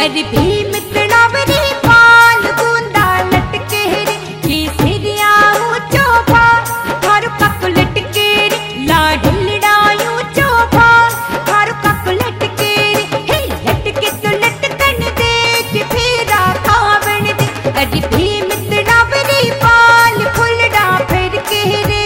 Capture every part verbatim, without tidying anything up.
अरे भीम तड़ावरी पाल बूंदा लटके रे की सिरिया ऊंचो भा थारू कक लटके रे लाडलड़ा ऊंचो भा थारू कक लटके रे हे लटके तो लटकन देख फेरा खावण दे अरे भीम तड़ावरी पाल फुलड़ा फिर के रे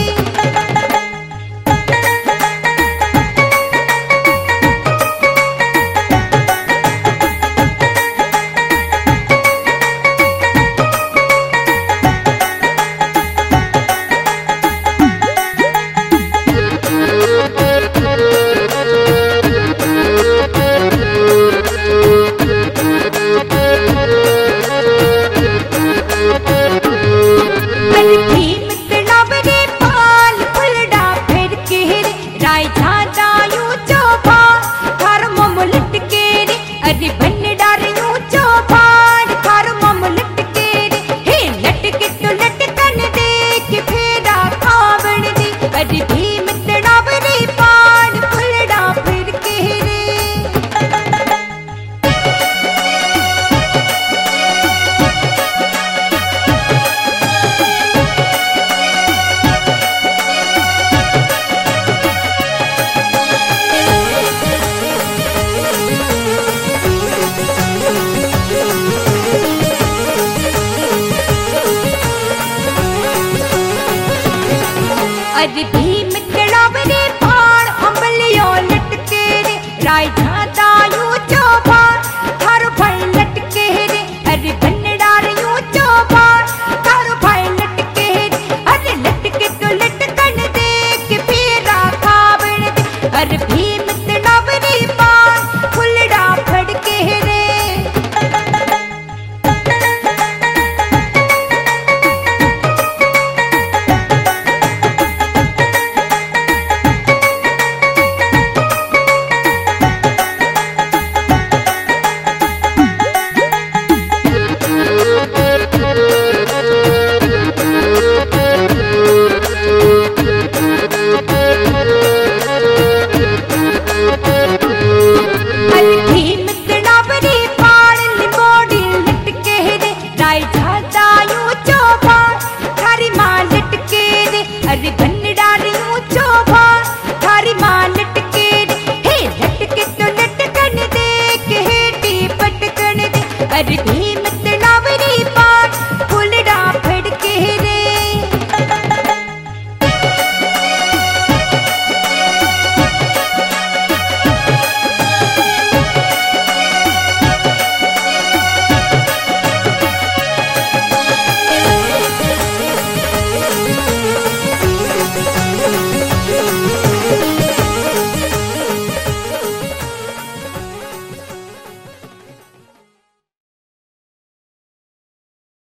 अरे भंडार ऊंचो भाड़ थार मम लटके रे हे लटके तो लटकन देख फेरा खावण दे अरे भीम तड़ावरी पाड़ फुलड़ा फिर के रे अरे